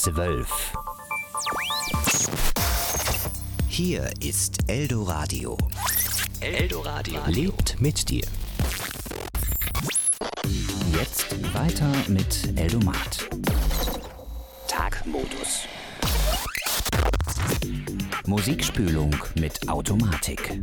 12. Hier ist Eldoradio. Eldoradio lebt mit dir. Jetzt weiter mit Eldomat. Tagmodus. Musikspülung mit Automatik.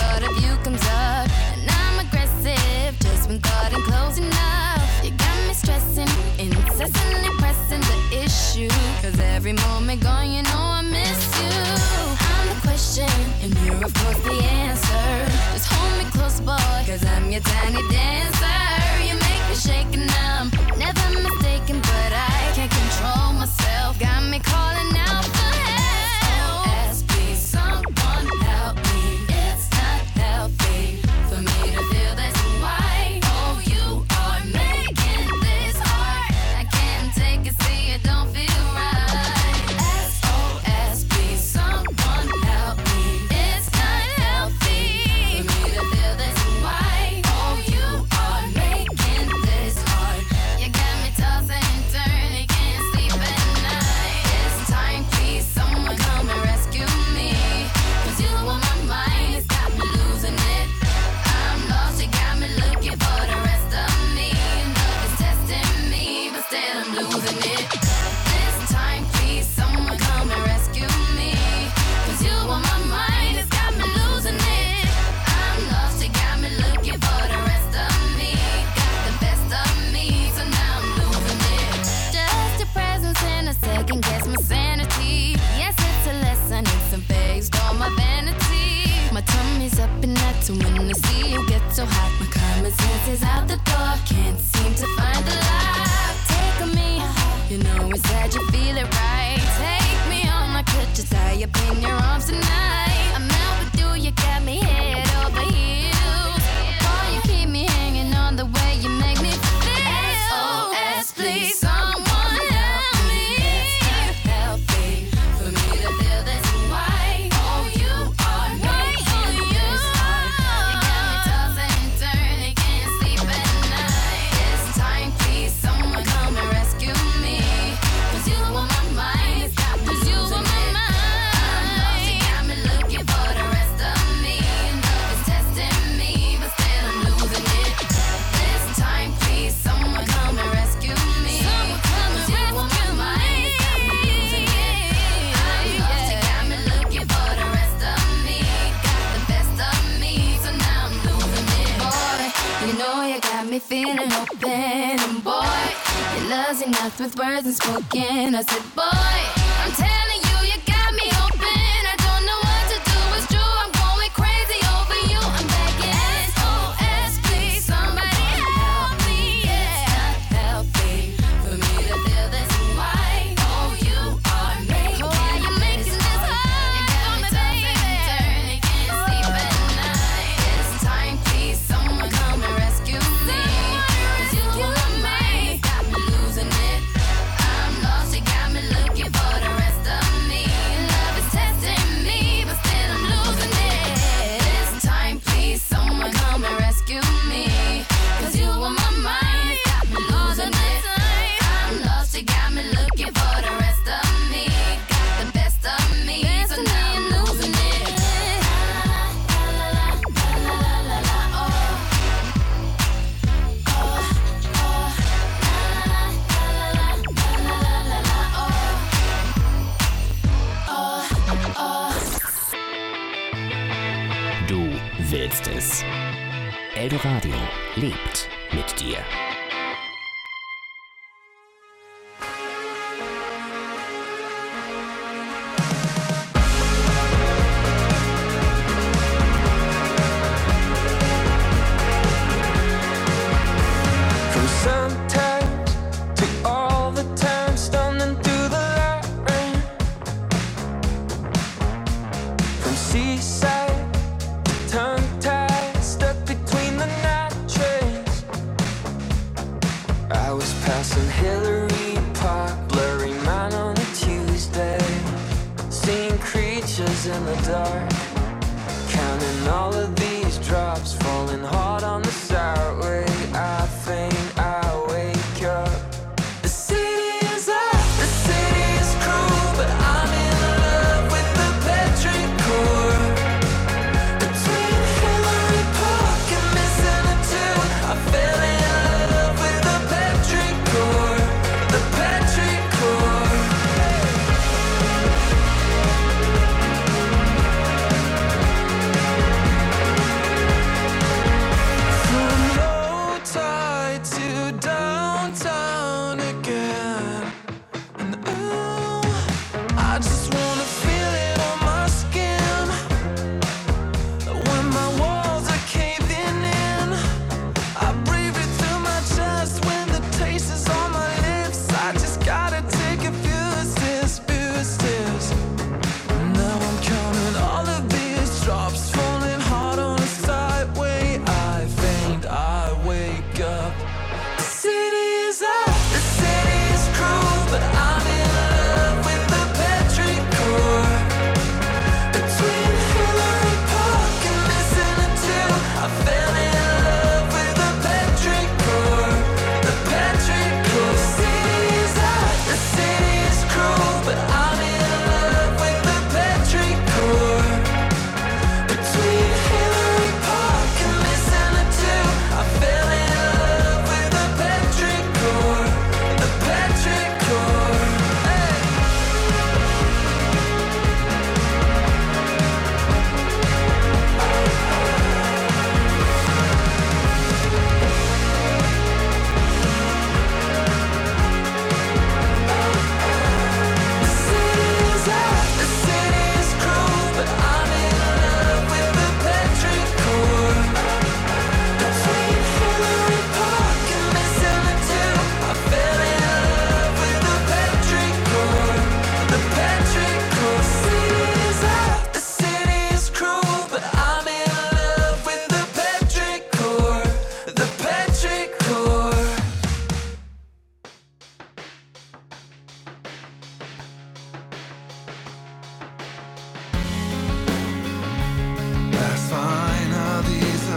thought of you comes up, and I'm aggressive just when thought ain't close enough. You got me stressing, incessantly pressing the issue, 'cause every moment gone, you know I miss you. I'm the question, and you're of course the answer. Just hold me close, boy, 'cause I'm your tiny dancer. You make me shake and I'm never mistaken, but I can't control myself. Got me calling out for help. SOS, please someone help me. It's not healthy for me to feel this way. Oh, you are making this hard. I can't take it, see it don't feel right. SOS, please someone help me. It's not healthy for me to feel this way. Oh, you are making this hard. You got me tossing and turning, can't sleep at night. It's time, please someone come and rescue me, 'cause you on my mind, it's got me losing it. I'm lost, you got me looking for the rest of me. Love is testing me, but still I'm losing it. This time, please someone come and rescue me, 'cause you on my mind, it's got me losing it. I'm lost, you got me looking for the rest of me. Got the best of me, so now I'm losing it. Just your presence in a second, guess my sanity. Yes, it's a lesson, it's a phase, all my vanity. My tummy's up and that's when I see you get so hot. My common sense is out the door, can't seem to find the light. Take on me, you know it's sad you feel it right. Take me on, I could just tie up in your arms tonight. I'm out with you, you got me head over heels. Boy, you keep me hanging on the way you make me feel. SOS, please someone help me. It's not healthy for me to feel this way. Oh, you are making this hard. You got me tossing and turning, can't sleep at night. It's time, please someone come and rescue me, 'cause you on my mind, it's got me losing it. I'm lost, you got me looking for the rest of me. Love is testing me, but still I'm losing it. This time, please someone come and rescue me, 'cause you on my mind, it's got me losing it. I'm lost, you got me looking for the rest of me. Got the best of me, so now I'm losing it. Boy, you know you got me feeling open, and boy, your love's enough with words unspoken. I said, boy, I'm telling you, you got me open. I don't know what to do, it's true, I'm going crazy over you. I'm begging, SOS, please somebody help me. It's not healthy for me to feel this way. Oh, you are making this hard. You got me tossing and turning, can't sleep at night. It's time, please someone come and rescue me, 'cause you on my mind, got me losing it. I'm lost, you got me looking for the rest of me. Love is testing me, but still I'm losing it. This time, please someone come and rescue me, 'cause you on my mind, it's got me losing it. I'm lost, you got me looking for the rest of me. Got the best of me, so now I'm losing it. La la la la la la la, oh. Du willst es. Eldoradio lebt mit dir. From sometimes to all the time, stumbling through the light rain. From seaside to tongue-tied, stuck between the night trains. I was passing Hillary Park, blurry mine on a Tuesday, seeing creatures in the dark, counting all of these drops, falling hard on the sideway. I faint, I wake up. The city is up, the city is cruel, but I'm in love with the petrichor. Between Hillary Park and Missing the Two, I fell in love with the petrichor. The petrichor.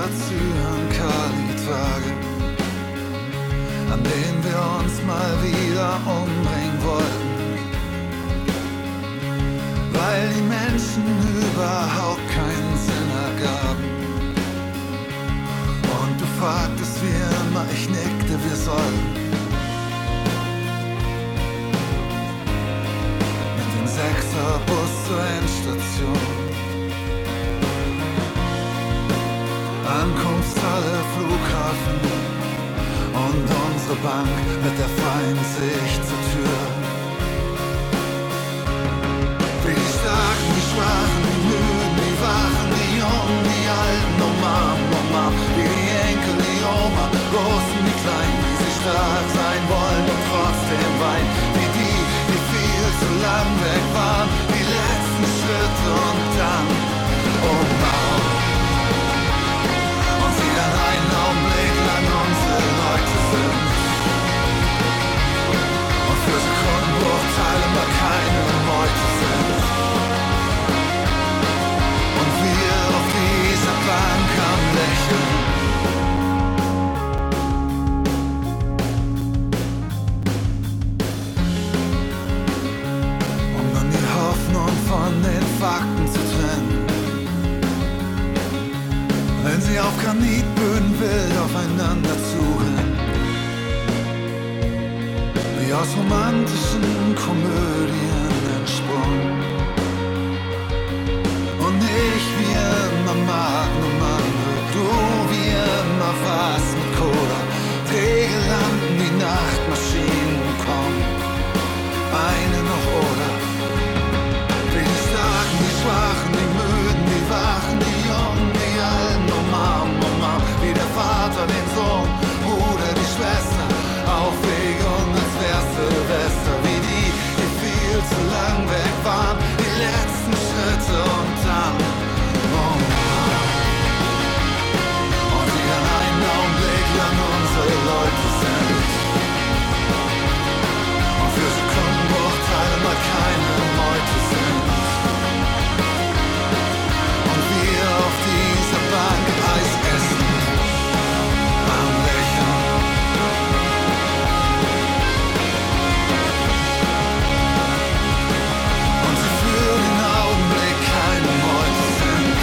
Zyankali-Tage, an denen wir uns mal wieder umbringen wollten, weil die Menschen überhaupt keinen Sinn ergaben. Und du fragtest wie immer, ich nickte, wir sollten mit dem 6er-Bus zur Endstation. Ankunftshalle, Flughafen und unsere Bank mit der freien Sicht zur Tür. Wie die Starken, die Schwachen, die Müden, die Wachen, die Jungen, die Alten, Mama, wie die Enkel, die Oma, Großen, die Kleinen, die sie stark sein wollen und trotzdem weinen. Wie die, die viel zu lang weg waren, die letzten Schritte und dann umarmen. Einen Augenblick lang unsere Leute sind und für Sekundenbruchteile mal keine Meute sind. Und wir auf dieser Bank am Lächeln. Um dann die Hoffnung von den Fakten zu trennen. Wenn sie auf Granitböden wild aufeinander zurennen, wie aus romantischen Komödien entsprungen. Und ich wie immer Magnum Mango, du wie immer was mit Cola. Trägerlanden, die Nachtmaschinen kommen, eine noch oder. Wie die Starken, die Schwachen, die Müden, die Wachen, die Jungen, die Alten. Wie der Vater den Sohn, Bruder die Schwester, Aufregung als wär's Silvester. Wie die, die viel zu lang weg waren, die letzten Schritte und dann und die an einen Augenblick lang unsere Leute sind und für Sekundenbruchteile mal keine Meute sind. Und wir auf dieser Bank Eis essen, am Lächeln. Und sie für den Augenblick keine Meute sind.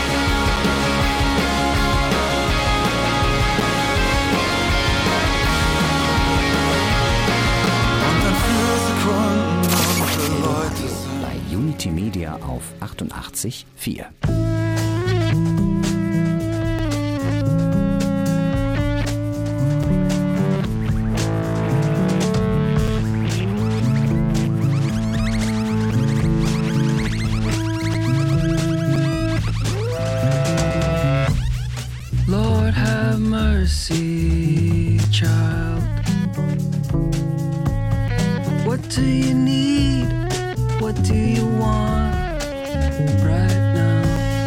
Und dann für Sekunden unsere Leute sind. Bei Unity Media auf 88,4. Lord have mercy, child. What do you need? What do you want right now?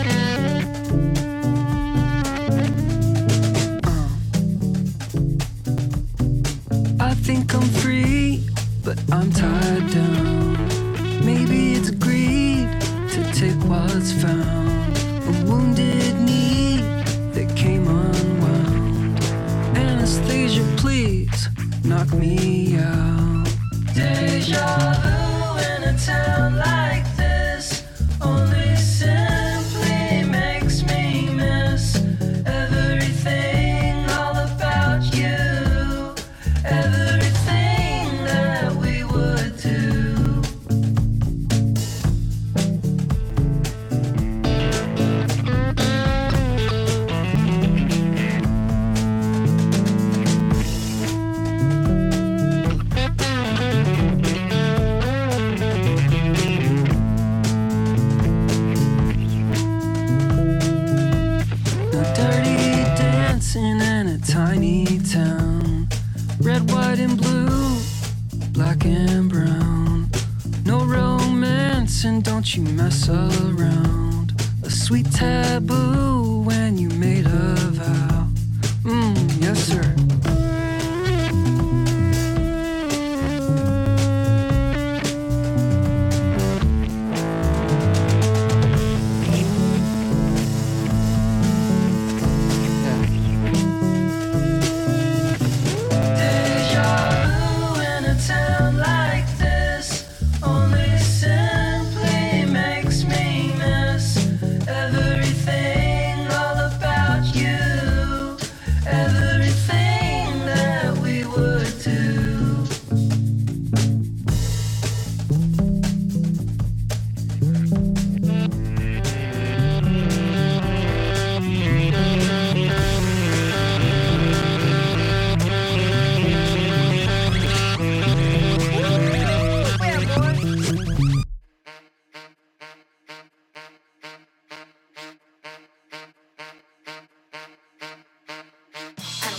I think I'm free, but I'm tied down. Maybe it's greed to take what's found. A wounded knee that came unwound. Anesthesia, please knock me out. Deja vu in a town like this only simply makes me miss everything all about you, everything that we would do. Tiny town, red, white, and blue, black and brown. No romance, and don't you mess around. A sweet taboo when you made a vow. Yes, sir.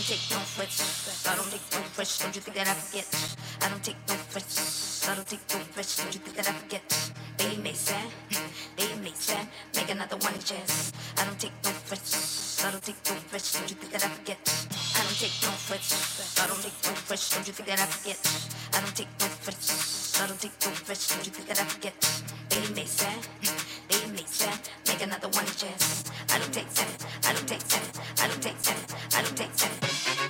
take no frets. I don't take no frets. Don't you think that I forget? I don't take no frets. I don't take no frets. Don't you think that I forget? Baby makes sense. Baby makes sense. Make another one chance. I don't take no frets. I don't take no frets. Don't you think that I forget? I don't take no frets. I don't take no frets. Don't you think that I forget? I don't take no frets. I don't take no frets. Don't you think that I forget? Baby makes sense. Baby makes sense. Make another one chance. I don't take sense. I don't take sense. I don't take sense. I don't take sense.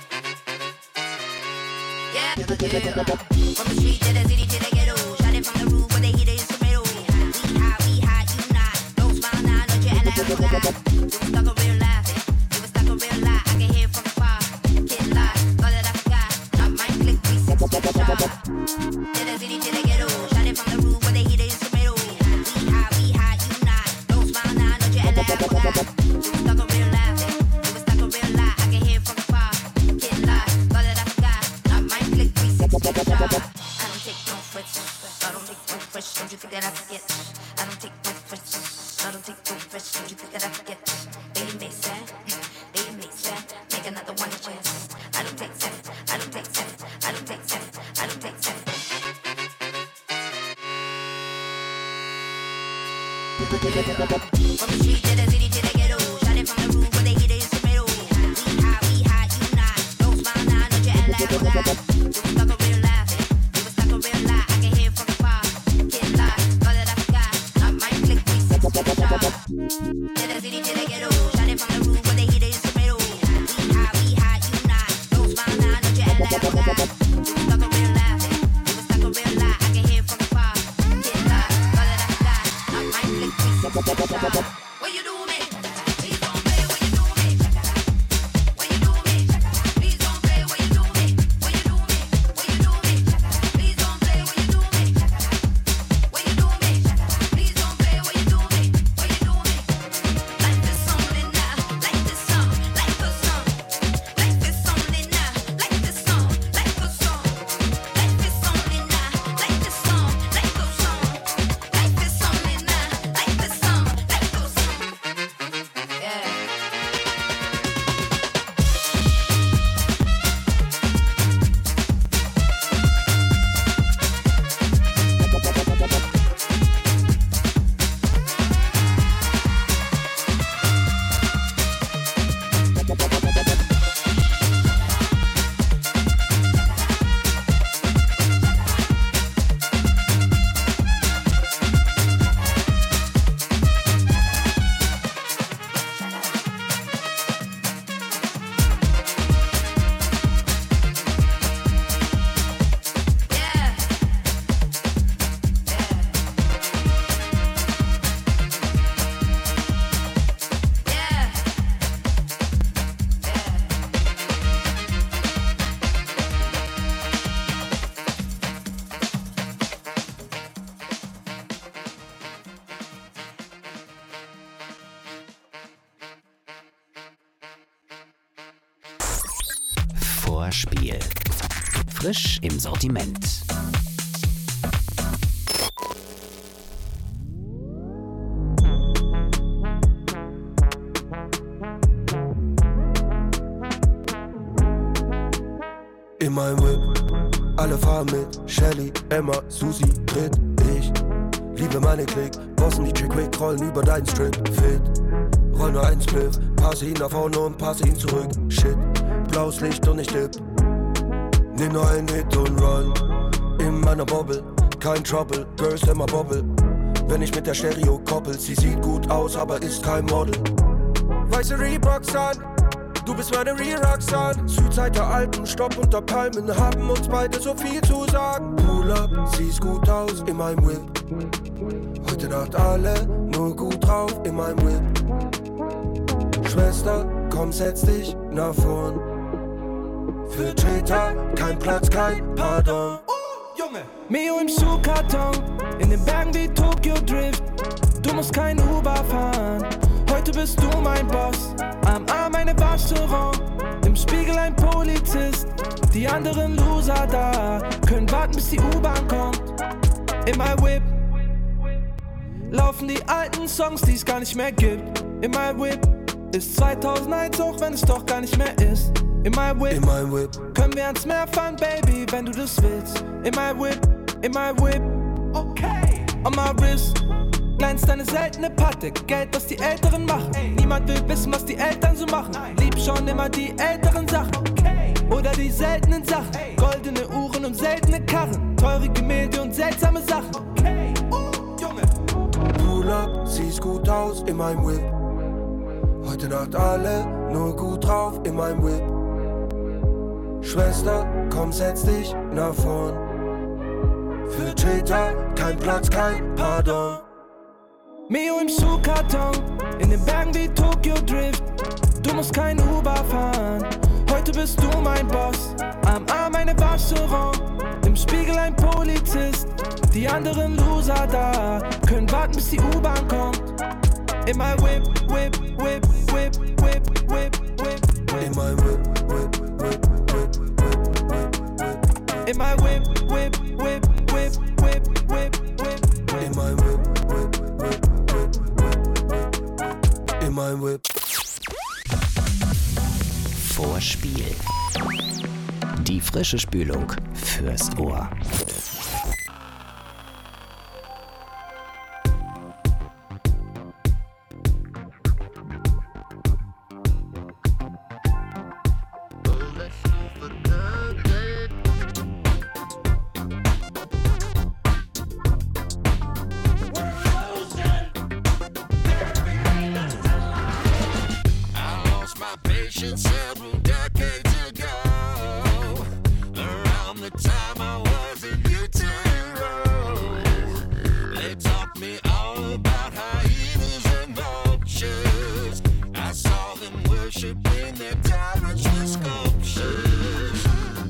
Yeah. From the street to the city to the ghetto. Shot it from the roof where they heat the instrumental. We hot, you not. Don't smile now, don't you act like a guy. You was stuck a real life. You was stuck a real lie. I can hear from afar. Can't lie, all that I forgot. Not my click, 360 shot. To the city to the ghetto. Shot it from the roof where they heat the instrumental. We hot, you not. Don't smile now, don't you act like a guy. You was stuck a real life. You was stuck a real lie. I can hear from afar. Can't lie, all that I forgot. Not my click, 360 shot. I don't take no frets. I don't take no frets. Don't you think that I forget? I don't take no frets. I don't take no frets. Don't you think that I forget? Baby makes sense. Baby makes sense. Make another one chance. I don't take sense. I don't take sense. I don't take sense. I don't take sense. From the street to the city to the ghetto. Shot it from the roof where they heat the instrumental. We hot, you not. Don't smile now, don't you act like a guy. You was stuck a real life. You was stuck a real lie. I can hear from afar. Can't lie, all that I forgot. Not my click, 360 shot. To the city to the ghetto. Shot it from the roof where they heat the instrumental. We hot, you not. Don't smile now, don't you act like a guy. You was stuck a real life. You was stuck a real lie. I can hear from afar. Can't lie, all that I forgot. Not my click, 360 shot. What you do me? Please don't play what you do me. What you do me? Please don't play what you do me. What you do me? What you do me? Please don't play what you do me. What you do me? Please don't play what you do me. What you do me? Like this only now. Like this song. Like the song. Like this only now. Like this song. Like the song. Like this only now. Like this song. Like the song. Like this only now. Like this song. Like the song. Yeah. Vorspiel. Frisch im Sortiment. In meinem Whip, alle fahren mit. Shelly, Emma, Susi, Brit, ich liebe meine Klick. Bossen die Chick-Quick, rollen über deinen Strip. Fit, roll nur einen Spliff. Passe ihn nach vorne und passe ihn zurück. Shit, blaues Licht und ich dipp. Nimm nur einen Hit und run. In meiner Bobble, kein Trouble. Girls immer Bobble. Wenn ich mit der Stereo koppel, sie sieht gut aus, aber ist kein Model. Weiße Reeboks an, du bist meine Re-Roxanne. Südzeit der Alpen, Stopp unter Palmen, haben uns beide so viel zu sagen. Pull up, siehst gut aus in meinem Whip. Heute Nacht alle nur gut drauf in meinem Whip. Schwester, komm, setz dich nach vorn. Für Cheetah, kein Platz, kein Pardon. Junge! Mio im Schuhkarton, in den Bergen wie Tokyo Drift. Du musst kein Uber fahren, heute bist du mein Boss. Am Arm eine Waschserong, im Spiegel ein Polizist. Die anderen Loser da können warten, bis die U-Bahn kommt. In my Whip laufen die alten Songs, die es gar nicht mehr gibt. In my Whip ist 2001, auch wenn es doch gar nicht mehr ist. in my whip, in mein Whip. Können wir ans Meer fahren, Baby, wenn du das willst. In my whip, okay. On my wrist, glänzt eine seltene Patek. Geld, das die Älteren machen. Niemand will wissen, was die Eltern so machen. Lieb schon immer die älteren Sachen, oder die seltenen Sachen. Goldene Uhren und seltene Karren. Teure Gemälde und seltsame Sachen. Junge. Pull up, siehst gut aus in meinem Whip. Heute Nacht alle nur gut drauf in meinem Whip. Schwester, komm, setz dich nach vorn. Für Cheetah, kein Platz, kein Pardon. Mio im Schuhkarton, in den Bergen wie Tokyo Drift. Du musst kein Uber fahren, heute bist du mein Boss. Am Arm eine Wascheron, im Spiegel ein Polizist. Die anderen Loser da, können warten bis die U-Bahn kommt. In my whip, whip, whip, whip, whip, whip, whip. In mein Whip, whip, whip, whip, whip, whip, whip. In my whip, whip, whip, whip, whip, whip, whip. In mein Whip, whip, whip, whip, whip, whip. In mein Whip. Vorspiel. Die frische Spülung fürs Ohr. Several decades ago, around the time I was in utero, they taught me all about hyenas and vultures. I saw them worshiping their tyrants with sculptures.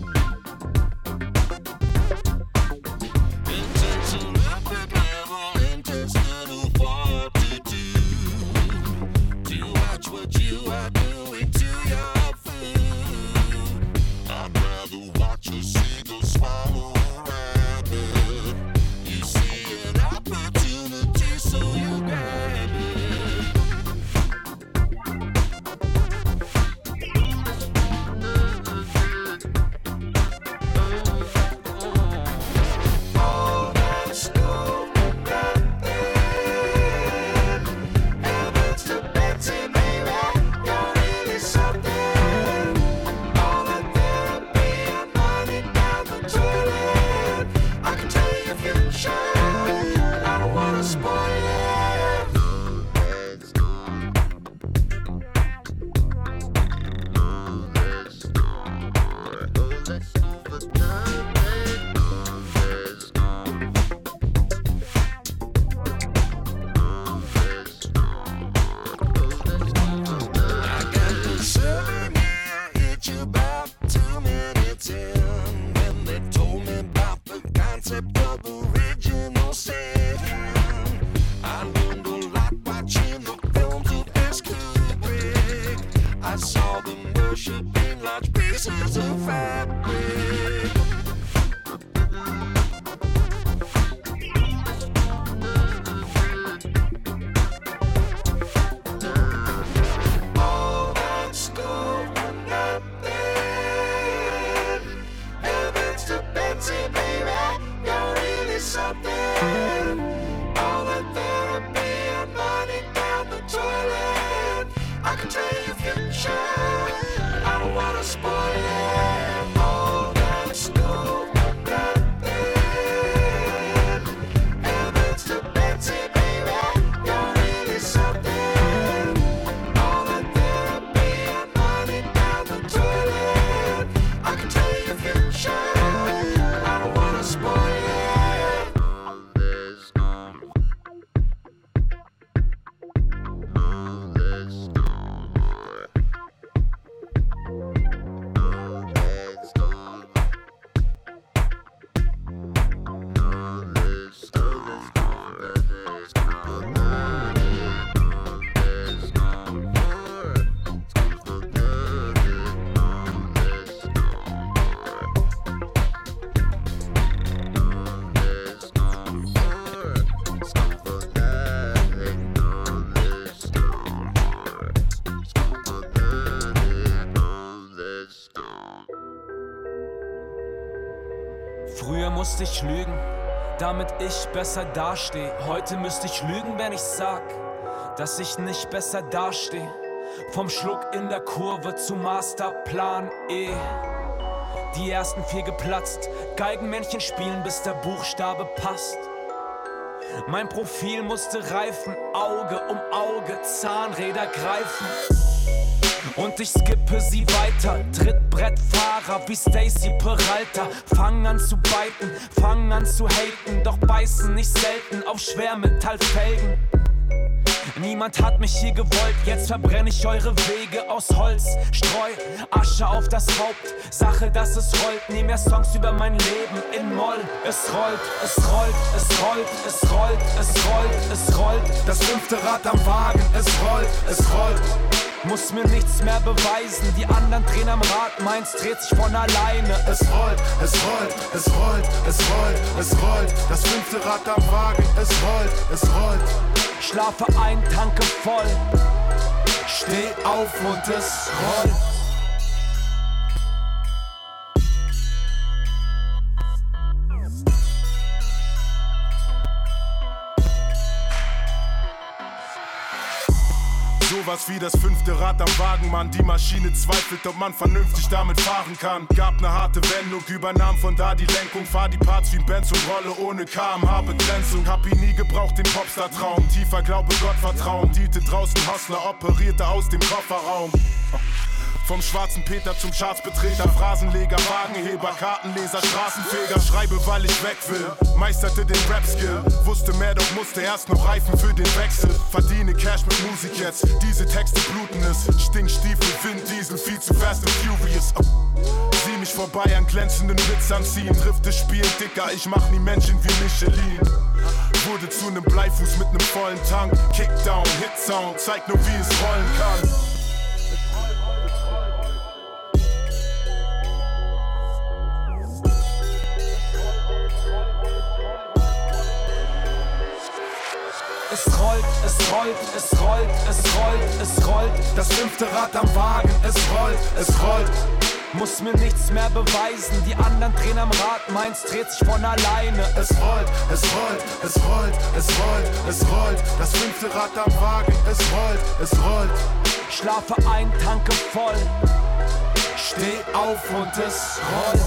Intentional epic level, intestinal fortitude. To watch what you are doing to your food. I'd rather watch a seagull swallow a rabbit. You see an opportunity, so you grab it. All that scope and nothing. Heavens to Betsy, baby, you're really something. All that therapy and money down the toilet. I can tell you if you're shy, I don't wanna spoil it. I got the souvenir itch about 2 minutes in, when they told me about the concept of original sin. I learned a lot watching the films of S. Kubrick. I saw them worshiping large pieces of fabric. All that scope and nothing. Heavens to Betsy, baby, you're really something. All that therapy and money down the toilet. I can tell you if you're shy, I don't wanna spoil it. All that scope. Früher musste ich lügen, damit ich besser dastehe. Heute müsste ich lügen, wenn ich sag, dass ich nicht besser dastehe. Vom Schluck in der Kurve zu Masterplan E. Die ersten 4 geplatzt, Geigenmännchen spielen, bis der Buchstabe passt. Mein Profil musste reifen, Auge um Auge, Zahnräder greifen. Und ich skippe sie weiter, Trittbrettfahrer wie Stacy Peralta. Fangen an zu biten, fangen an zu haten, doch beißen nicht selten auf Schwermetallfelgen. Niemand hat mich hier gewollt, jetzt verbrenne ich eure Wege aus Holz. Streu Asche auf das Haupt, Sache, dass es rollt. Nie mehr Songs über mein Leben in Moll. Es rollt, es rollt, es rollt, es rollt, es rollt, es rollt. Das 5. Rad am Wagen, es rollt, es rollt. Muss mir nichts mehr beweisen, die anderen drehen am Rad, meins dreht sich von alleine. Es rollt, es rollt, es rollt, es rollt, es rollt. Das 5. Rad am Wagen, es rollt, es rollt. Schlafe ein, tanke voll, steh auf und es rollt. Sowas wie das 5. Rad am Wagen, Mann. Die Maschine zweifelt, ob man vernünftig damit fahren kann. Gab ne harte Wendung, übernahm von da die Lenkung. Fahr die Parts wie ein Benz und rolle ohne kmh-Begrenzung. Hab ihn nie gebraucht, den Popstar-Traum. Tiefer Glaube, Gott vertrauen. Dielte draußen Hustler, operierte aus dem Kofferraum. Vom schwarzen Peter zum Chartsbetreter, Phrasenleger, Wagenheber, Kartenleser, Straßenfeger. Schreibe, weil ich weg will, meisterte den Rap-Skill. Wusste mehr, doch musste erst noch reifen für den Wechsel. Verdiene Cash mit Musik jetzt, diese Texte bluten es. Stinkstiefel, Vin Diesel, viel zu fast and furious. Sieh mich vorbei an glänzenden Blitzern ziehen. Trifft das Spiel dicker, ich mach nie Menschen wie Michelin. Wurde zu nem Bleifuß mit nem vollen Tank. Kickdown, Hitsound, zeigt nur wie es rollen kann. Es rollt, es rollt, es rollt, es rollt, es rollt. Das 5. Rad am Wagen, es rollt, es rollt. Muss mir nichts mehr beweisen, die anderen drehen am Rad, meins dreht sich von alleine. Es rollt, es rollt, es rollt, es rollt, es rollt. Das 5. Rad am Wagen, es rollt, es rollt. Schlafe ein, tanke voll, steh auf und es rollt.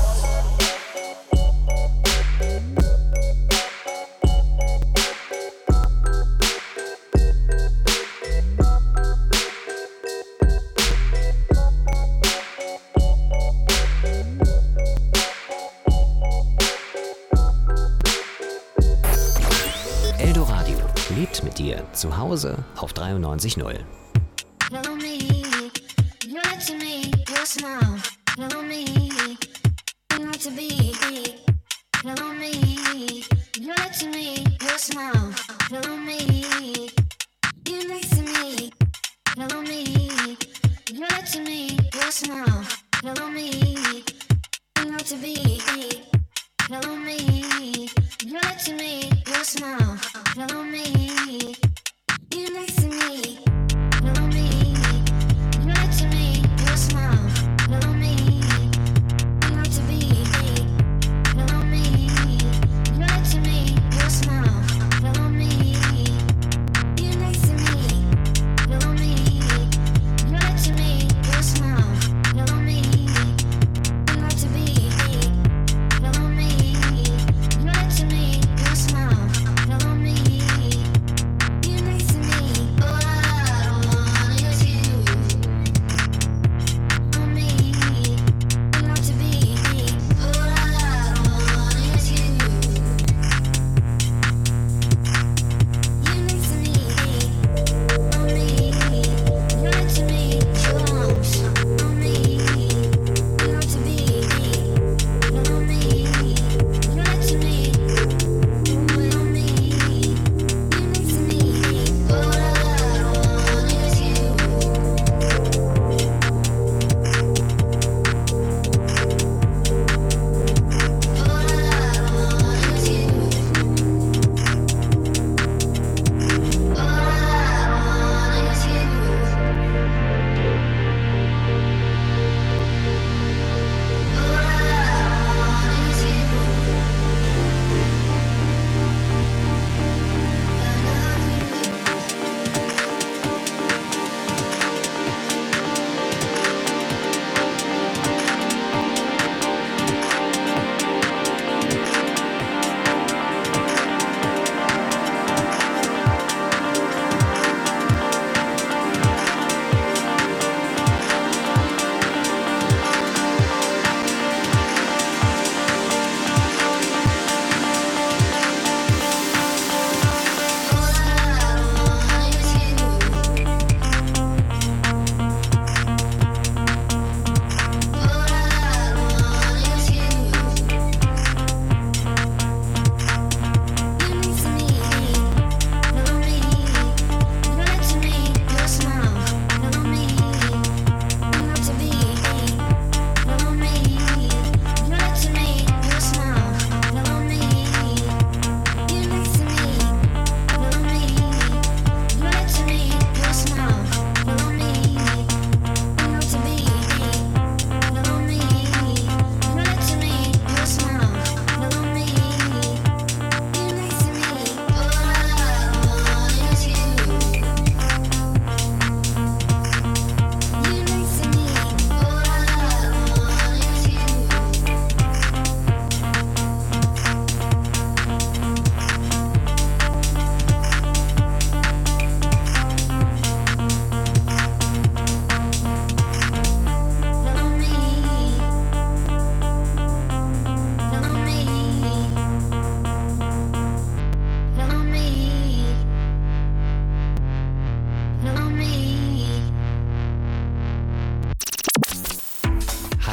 Eldoradio lebt mit dir zu Hause auf 93.0. Hello me, you're to me, your smile. Hello me, you want to be. Hello me, you're to me, your smile. Hello me, you next to me. Hello me, you're to me, your smile. Hello me, you want to be. Hello me, you're to me, your smile. Hello me, you next to me. Hello me, you're to me, your smile. Hello me, you want to be. Hello me, you're to me, your smile. Hello me, you next to me. Hello me, you're to me, your smile. Hello me, you want to be. Hello me, you're to me, your smile. Hello me,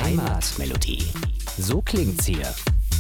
Heimatmelodie. So klingt's hier.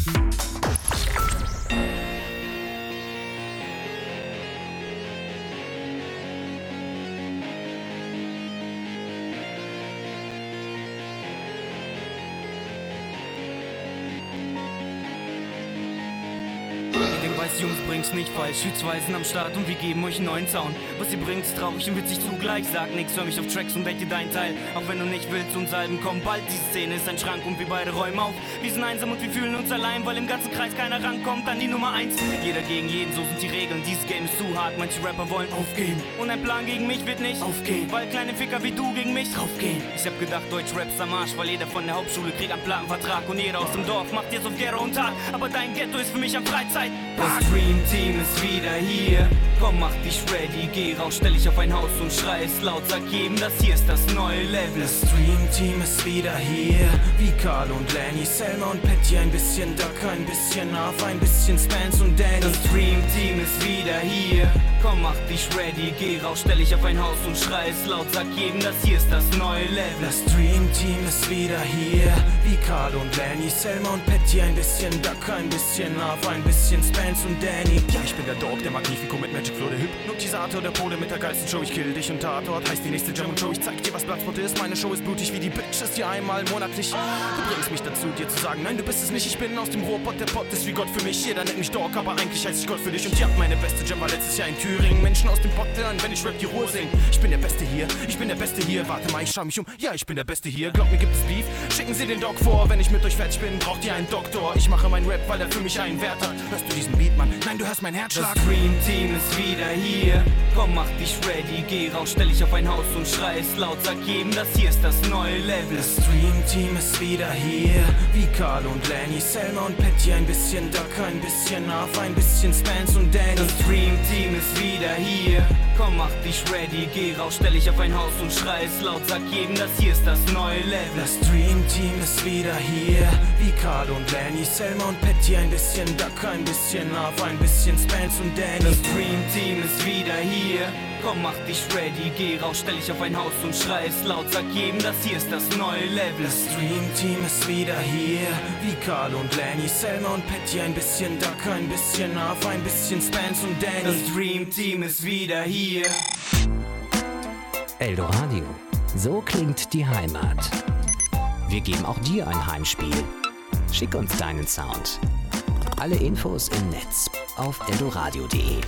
Jungs, bringt's nicht falsch, Schützweisen am Start und wir geben euch einen neuen Sound. Was ihr bringt, ist traurig und witzig zugleich. Sag nix, hör mich auf Tracks und werd dir dein Teil. Auch wenn du nicht willst, uns Alben kommen bald. Diese Szene ist ein Schrank und wir beide räumen auf. Wir sind einsam und wir fühlen uns allein, weil im ganzen Kreis keiner rankommt an die Nummer 1. Jeder gegen jeden, so sind die Regeln. Dieses Game ist zu hart, manche Rapper wollen aufgeben. Und ein Plan gegen mich wird nicht aufgehen, weil kleine Ficker wie du gegen mich draufgehen. Ich hab gedacht, Deutsch Raps am Arsch, weil jeder von der Hauptschule kriegt einen Plattenvertrag und jeder aus dem Dorf macht jetzt auf Ghetto und Tag. Aber dein Ghetto ist für mich am Freizeit. Das Dream Team ist wieder hier. Komm, mach dich ready, geh raus, stell dich auf ein Haus und schrei es laut, sag jedem, das hier ist das neue Level. Das Dream Team ist wieder hier, wie Carl und Lenny, Selma und Patty, ein bisschen Duck, ein bisschen Arf, ein bisschen Spence und Danny. Das Dream Team ist wieder hier. Komm, mach dich ready, geh raus, stell dich auf ein Haus und schrei es laut, sag jedem, das hier ist das neue Level. Das Dream Team ist wieder hier, wie Carl und Lenny, Selma und Patty, ein bisschen Duck, ein bisschen Arf, ein bisschen Spence und Danny. Ja, ich bin der Dog, der Magnifico mit Magic Flow, der Hypnotisator, der Pole mit der geilsten Show. Ich kill dich und Tatort, heißt die nächste Jam und Show. Ich zeig dir, was Bloodsport ist, meine Show ist blutig wie die Bitches, hier einmal monatlich. Du bringst mich dazu, dir zu sagen, nein, du bist es nicht, ich bin aus dem Ruhrpott, der Pott ist wie Gott für mich. Jeder nennt mich Dog, aber eigentlich heiß ich Gott für dich. Und ja, meine beste Jam war letztes Jahr in Thüringen. Menschen aus dem Pott hören, wenn ich Rap die Ruhe sing. Ich bin der Beste hier, ich bin der Beste hier. Warte mal, ich schau mich um, ja, ich bin der Beste hier. Glaubt mir, gibt es Beef, schicken Sie den Dog vor. Wenn ich mit euch fertig bin, braucht ihr einen Doktor. Ich mache meinen Rap, weil er für mich einen Wert hat. Hörst du diesen Beat, Mann? Nein, du hörst meinen Herzschlag. Das Dream Team ist wieder hier. Komm, mach dich ready, geh raus, stell dich auf ein Haus und schrei es laut, sag jedem, das hier ist das neue Level. Das Dream Team ist wieder hier, wie Carl und Lenny, Selma und Patty, ein bisschen Duck, ein bisschen Arf, ein bisschen Spence und Danny. Das Dream Team ist wieder hier. Komm, mach dich ready, geh raus, stell dich auf ein Haus und schrei es laut, sag jedem, das hier ist das neue Level. Das Dream Team ist wieder hier, wie Carl und Lenny, Selma und Patty, ein bisschen Duck, ein bisschen Arf, ein bisschen Spence und Danny. Das Dream Team ist wieder hier. Komm, mach dich ready, geh raus, stell dich auf ein Haus und schrei es laut, sag jedem, das hier ist das neue Level. Das Dream Team ist wieder hier, wie Carl und Lenny, Selma und Patty, ein bisschen Duck, ein bisschen Arf, ein bisschen Spence und Danny. Das Dream Team ist wieder hier. Eldoradio. So klingt die Heimat. Wir geben auch dir ein Heimspiel. Schick uns deinen Sound. Alle Infos im Netz auf eldoradio.de.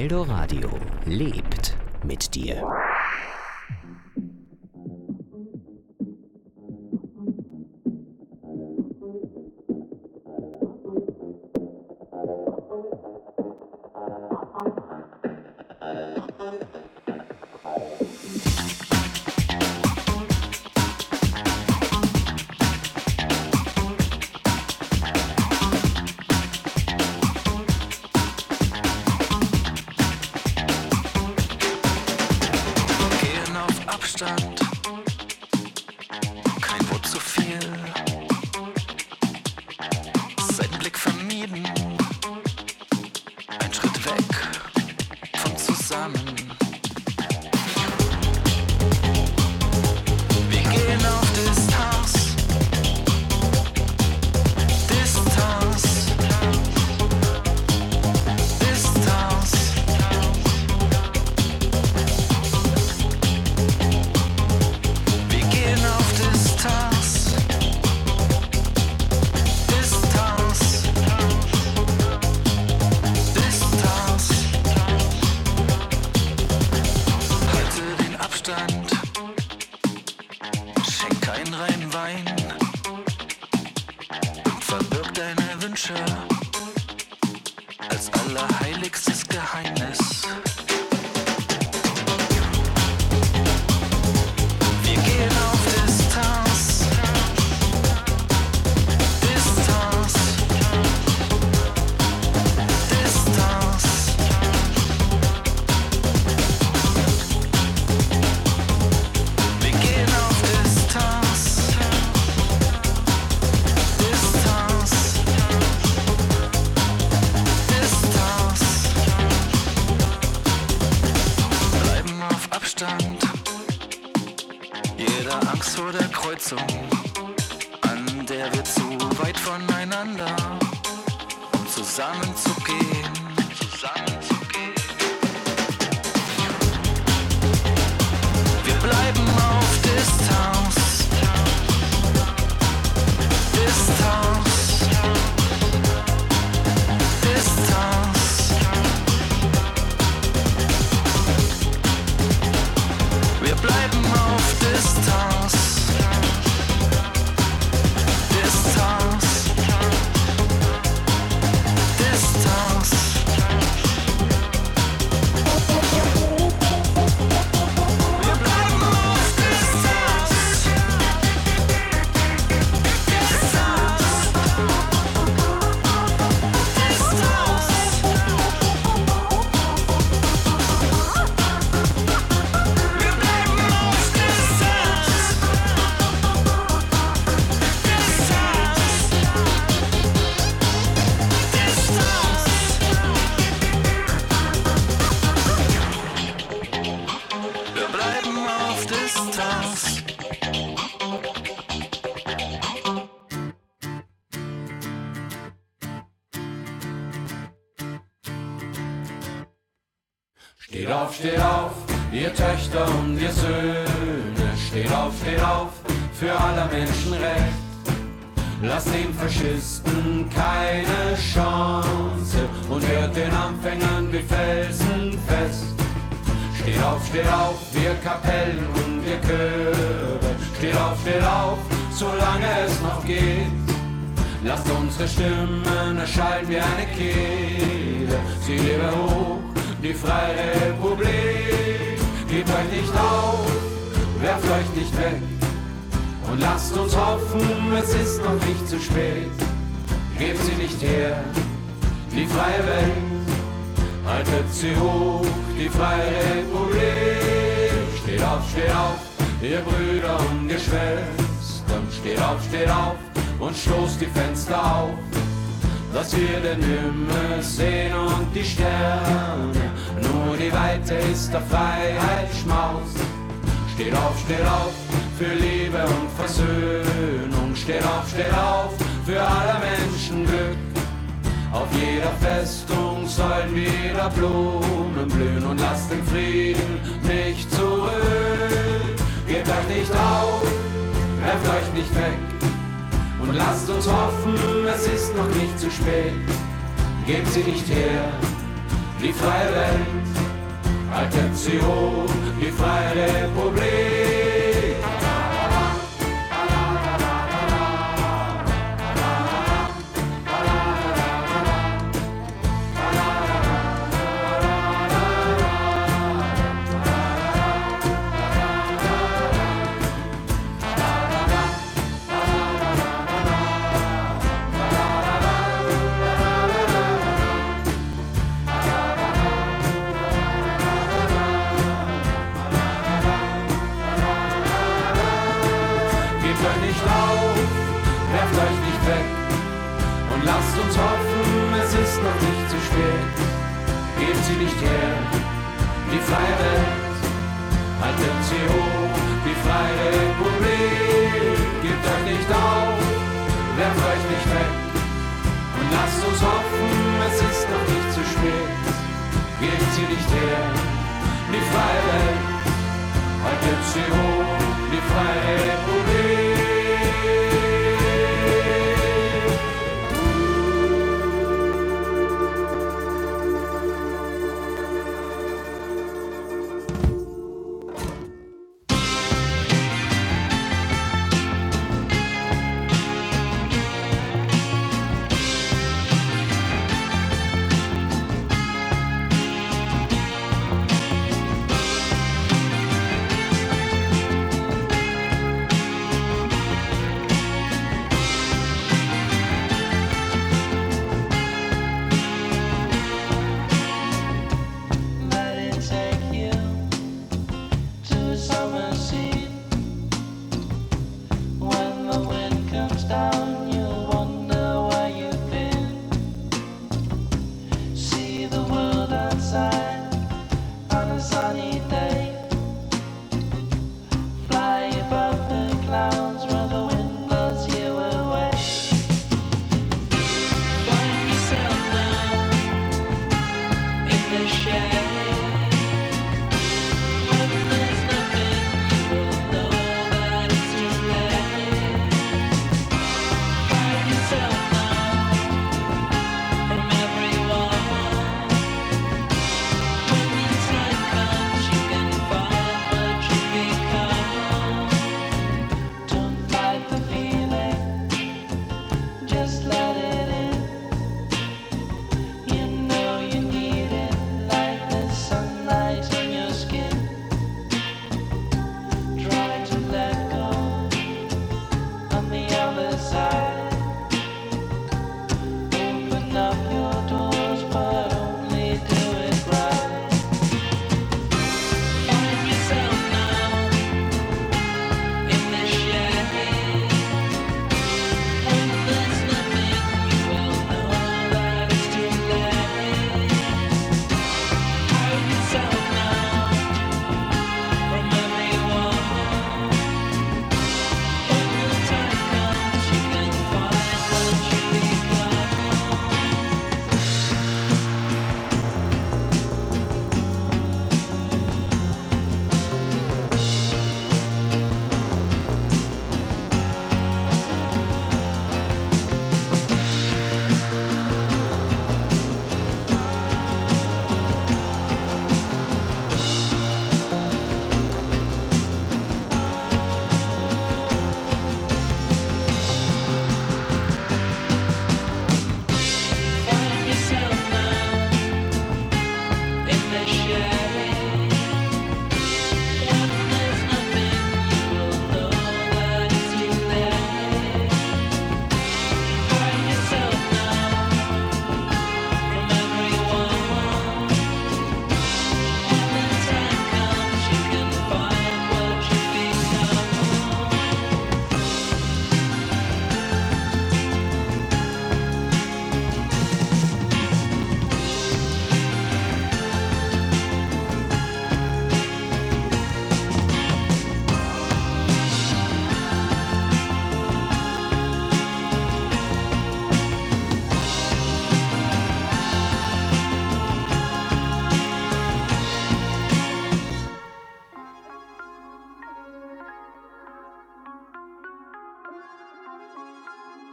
Eldoradio lebt mit dir. Steht auf, ihr Töchter und ihr Söhne, steht auf, für aller Menschen Recht. Lasst den Faschisten keine Chance und hört den Anfängern wie Felsen fest. Steht auf, wir Kapellen und wir Chöre, steht auf, solange es noch geht. Lasst unsere Stimmen erschallen wie eine Kehle, sie lebe hoch, die Freie Republik. Gebt euch nicht auf, werft euch nicht weg und lasst uns hoffen, es ist noch nicht zu spät. Gebt sie nicht her, die freie Welt, haltet sie hoch, die Freie Republik. Steht auf, ihr Brüder und ihr Schwestern, steht auf und stoßt die Fenster auf, dass wir den Himmel sehen und die Sterne. Nur die Weite ist der Freiheit Schmaus. Steht auf, für Liebe und Versöhnung. Steht auf, für aller Menschen Glück. Auf jeder Festung sollen wieder Blumen blühen und lasst den Frieden nicht zurück. Gebt euch nicht auf, werft euch nicht weg und lasst uns hoffen, es ist noch nicht zu spät. Gebt sie nicht her, die freie Welt. Haltet sie hoch, die freie Republik. Lasst uns hoffen, es ist noch nicht zu spät. Gebt sie nicht her, die freie Welt. Haltet sie hoch, die freie Republik. Gebt euch nicht auf, werft euch nicht weg. Und lasst uns hoffen, es ist noch nicht zu spät. Gebt sie nicht her, die freie Welt. Haltet sie hoch, die freie Republik.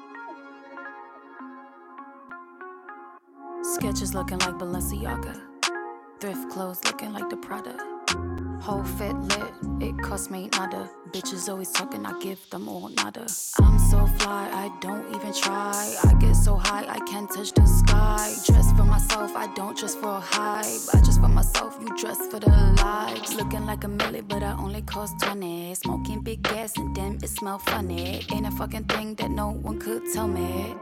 Sketches looking like Balenciaga. Thrift clothes looking like the Prada. Whole fit lit, it cost me nada. Bitches always talking, I give them all nada. I'm so fly, I don't even try. I get so high, I can't touch the sky. Dress for myself, I don't dress for hype. I dress for myself, you dress for the lives. Looking like a milli, but I only cost 20. Smoking big gas and then it smell funny. Ain't a fucking thing that no one could tell me.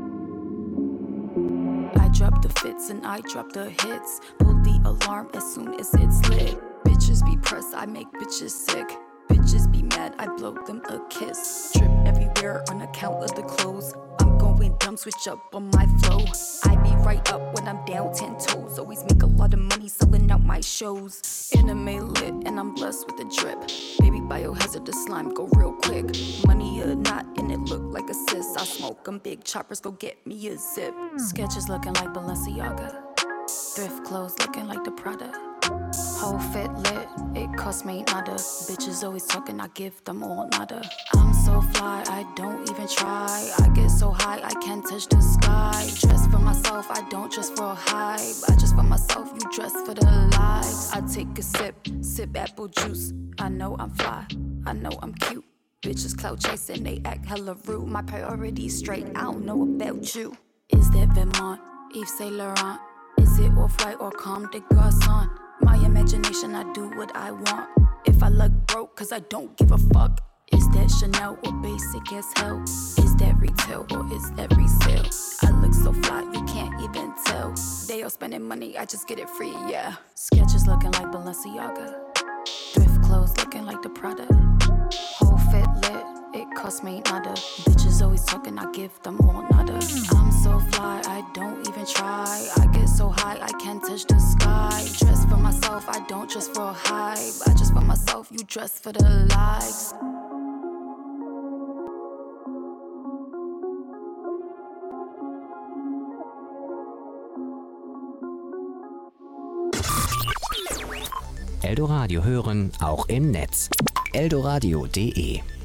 I drop the fits and I drop the hits. Pull the alarm as soon as it's lit. Bitches be pressed, I make bitches sick. Bitches be mad, I blow them a kiss. Drip everywhere on account of the clothes. I'm going dumb, switch up on my flow. I be right up when I'm down 10 toes. Always make a lot of money selling out my shows. Anime lit and I'm blessed with a drip. Baby biohazard, the slime go real quick. Money or not and it look like a sis. I smoke them big choppers, go get me a zip. Sketches looking like Balenciaga. Thrift clothes looking like the Prada. Whole fit lit, it cost me nada. Bitches always talking, I give them all nada. I'm so fly, I don't even try. I get so high, I can't touch the sky. Dress for myself, I don't dress for hype. I dress for myself, you dress for the lives. I take a sip apple juice. I know I'm fly, I know I'm cute. Bitches clout chasing, they act hella rude. My priorities straight, I don't know about you. Is that Vermont, Yves Saint Laurent? Is it Off-White or Comme des Garçons? My imagination, I do what I want. If I look broke, cause I don't give a fuck. Is that Chanel or basic as hell? Is that retail or is that resale? I look so fly, you can't even tell. They all spending money, I just get it free, yeah. Sketches looking like Balenciaga. Thrift clothes looking like the Prada. Whole fit lit, it cost me nada. Bitches always talking, I give them all nada. I'm so fly, I don't even try. I get so high, I can't touch the sky. Dress for myself, I don't dress for hype. I dress for myself, you dress for the lives. Eldoradio hören, auch im Netz. eldoradio.de